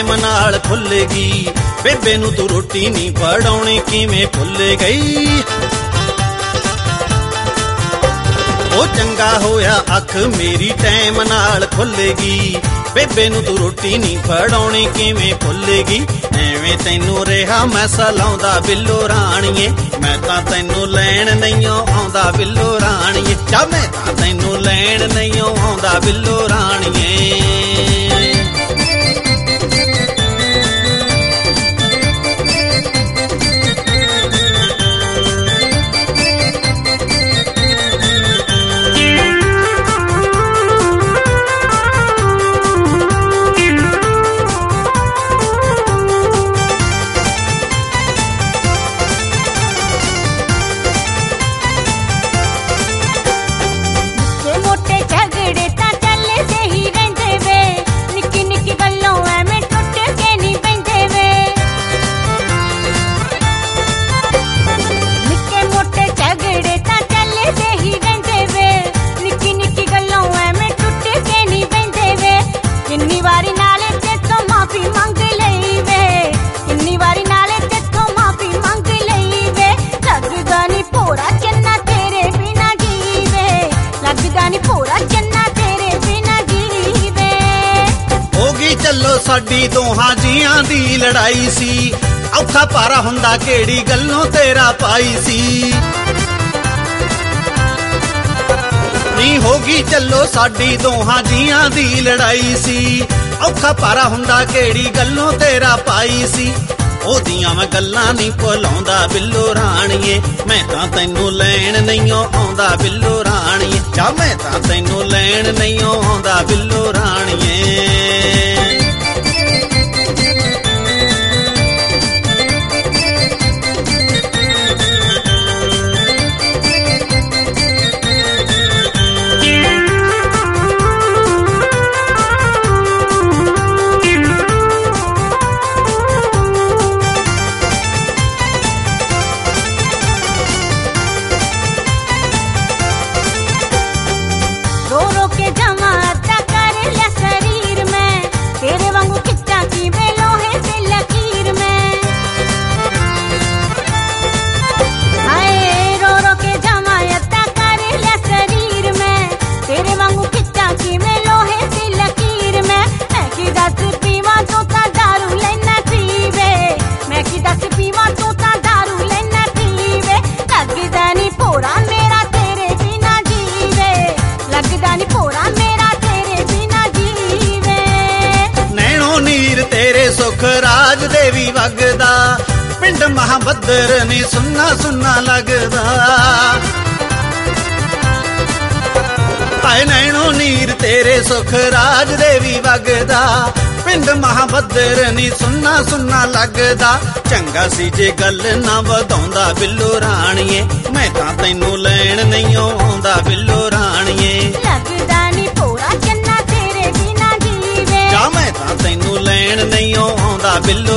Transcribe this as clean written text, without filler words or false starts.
Time ਨਾਲ ਖੁੱਲੇਗੀ। ਬੇਬੇ ਨੂੰ ਤੂੰ ਰੋਟੀ ਨਹੀਂ ਫੜਾਉਣੀ ਕਿਵੇਂ ਭੁੱਲ ਗਈ। ਉਹ ਚੰਗਾ ਹੋਇਆ ਅੱਖ ਮੇਰੀ ਟਾਈਮ ਨਾਲ ਖੁੱਲੇਗੀ। ਬੇਬੇ ਨੂੰ ਤੂੰ ਰੋਟੀ ਨਹੀਂ ਫੜਾਉਣੀ ਕਿਵੇਂ ਭੁੱਲੇਗੀ। ਐਵੇਂ ਤੈਨੂੰ ਰਿਹਾ ਮੈਂ ਸਲਾਉਂਦਾ ਬਿੱਲੋ ਰਾਣੀਏ, ਮੈਂ ਤਾਂ ਤੈਨੂੰ ਲੈਣ ਨਹੀਂ ਆਉਂਦਾ ਬਿੱਲੋ ਰਾਣੀਏ। ਜਾ ਮੈਂ ਤਾਂ ਤੈਨੂੰ ਲੈਣ ਨਹੀਂ ਆਉਂਦਾ ਬਿੱਲੋ ਰਾਣੀਏ। ਚੱਲੋ ਸਾਡੀ ਦੋਹਾਂ ਜੀਆਂ ਦੀ ਲੜਾਈ ਸੀ, ਔਖਾ ਭਾਰਾ ਹੁੰਦਾ ਕਿਹੜੀ ਗੱਲੋਂ ਤੇਰਾ ਪਾਈ ਸੀ। ਨੀ ਹੋ ਗਈ ਚੱਲੋ ਸਾਡੀ ਦੋਹਾਂ ਜੀਆਂ ਦੀ ਲੜਾਈ ਸੀ, ਔਖਾ ਭਾਰਾ ਹੁੰਦਾ ਕਿਹੜੀ ਗੱਲੋਂ ਤੇਰਾ ਪਾਈ ਸੀ। ਉਹਦੀਆਂ ਮੈਂ ਗੱਲਾਂ ਨਹੀਂ ਭੁਲਾਉਂਦਾ ਬਿੱਲੋ ਰਾਣੀਏ, ਮੈਂ ਤਾਂ ਤੈਨੂੰ ਲੈਣ ਨਹੀਂ ਆਉਂਦਾ ਬਿੱਲੋ ਰਾਣੀਏ। ਜਾ ਮੈਂ ਤਾਂ ਤੈਨੂੰ ਲੈਣ ਨਹੀਂ ਆਉਂਦਾ ਬਿੱਲੋ ਰਾਣੀਏ। ਸੁਖ ਰਾਜ ਦੇਵੀ ਵਗਦਾ ਪਿੰਡ ਮਹਾਬੱਦਰ ਨੀ ਸੁੰਨਾ ਸੁੰਨਾ ਲੱਗਦਾ। ਹਾਏ ਨੈਣੋ ਨੀਰ ਤੇਰੇ ਸੁਖ ਰਾਜ ਦੇਵੀ ਵਗਦਾ ਪਿੰਡ ਮਹਾਬੱਦਰ ਨੀ ਸੁੰਨਾ ਸੁੰਨਾ ਲੱਗਦਾ। ਚੰਗਾ ਸੀ ਜੇ ਗੱਲ ਨਾ ਵਧਾਉਂਦਾ ਬਿੱਲੋ ਰਾਣੀਏ, ਮੈਂ ਤਾਂ ਤੈਨੂੰ ਲੈਣ ਨਹੀਂ ਆਉਂਦਾ ਬਿੱਲੋ ਰਾਣੀਏ। ਲੱਗਦਾ ਨੀ ਭੋਰਾ ਚੰਨਾ ਤੇਰੇ ਬਿਨਾ ਜੀਵੇ, ਜਾ ਮੈਂ ਤਾਂ ਤੈਨੂੰ ਲੈਣ ਨਹੀਂ ਆਉਂਦਾ ਬਿੱਲੋ